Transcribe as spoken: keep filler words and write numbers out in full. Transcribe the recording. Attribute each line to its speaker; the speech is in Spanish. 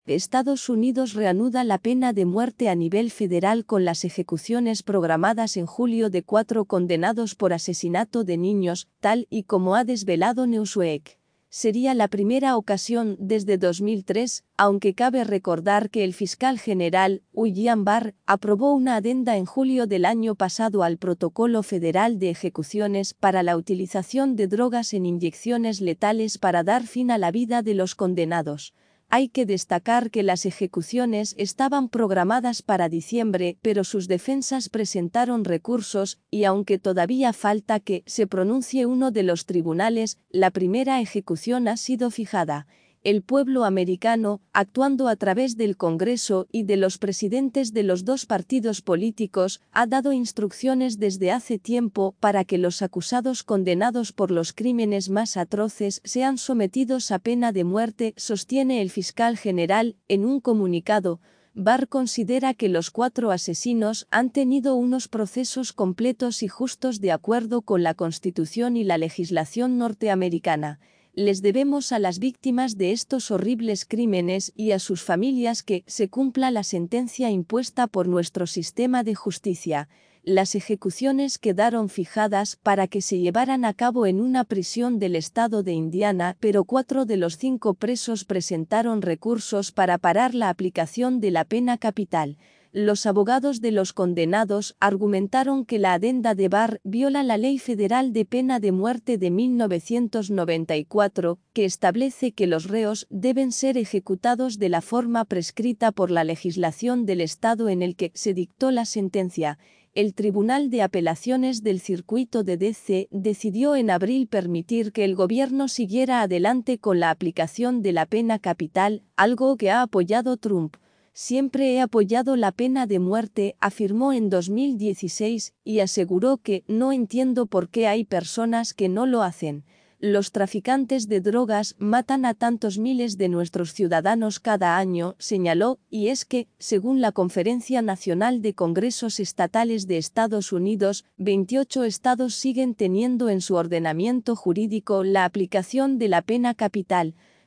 Speaker 1: Estados Unidos reanuda la pena de muerte a nivel federal con las ejecuciones programadas en julio de cuatro condenados por asesinato de niños, tal y como ha desvelado Newsweek. Sería la primera ocasión desde dos mil tres, aunque cabe recordar que el fiscal general, William Barr, aprobó una adenda en julio del año pasado al Protocolo Federal de Ejecuciones para la utilización de drogas en inyecciones letales para dar fin a la vida de los condenados. Hay que destacar que las ejecuciones estaban programadas para diciembre, pero sus defensas presentaron recursos, y aunque todavía falta que se pronuncie uno de los tribunales, la primera ejecución ha sido fijada. El pueblo americano, actuando a través del Congreso y de los presidentes de los dos partidos políticos, ha dado instrucciones desde hace tiempo para que los acusados condenados por los crímenes más atroces sean sometidos a pena de muerte, sostiene el fiscal general, en un comunicado. Barr considera que los cuatro asesinos han tenido unos procesos completos y justos de acuerdo con la Constitución y la legislación norteamericana. Les debemos a las víctimas de estos horribles crímenes y a sus familias que se cumpla la sentencia impuesta por nuestro sistema de justicia. Las ejecuciones quedaron fijadas para que se llevaran a cabo en una prisión del estado de Indiana, pero cuatro de los cinco presos presentaron recursos para parar la aplicación de la pena capital. Los abogados de los condenados argumentaron que la adenda de Barr viola la Ley Federal de Pena de Muerte de mil novecientos noventa y cuatro, que establece que los reos deben ser ejecutados de la forma prescrita por la legislación del estado en el que se dictó la sentencia. El Tribunal de Apelaciones del Circuito de D C decidió en abril permitir que el gobierno siguiera adelante con la aplicación de la pena capital, algo que ha apoyado Trump. Siempre he apoyado la pena de muerte, afirmó en dos mil dieciséis, y aseguró que no entiendo por qué hay personas que no lo hacen. Los traficantes de drogas matan a tantos miles de nuestros ciudadanos cada año, señaló, y es que, según la Conferencia Nacional de Congresos Estatales de Estados Unidos, veintiocho estados siguen teniendo en su ordenamiento jurídico la aplicación de la pena capital.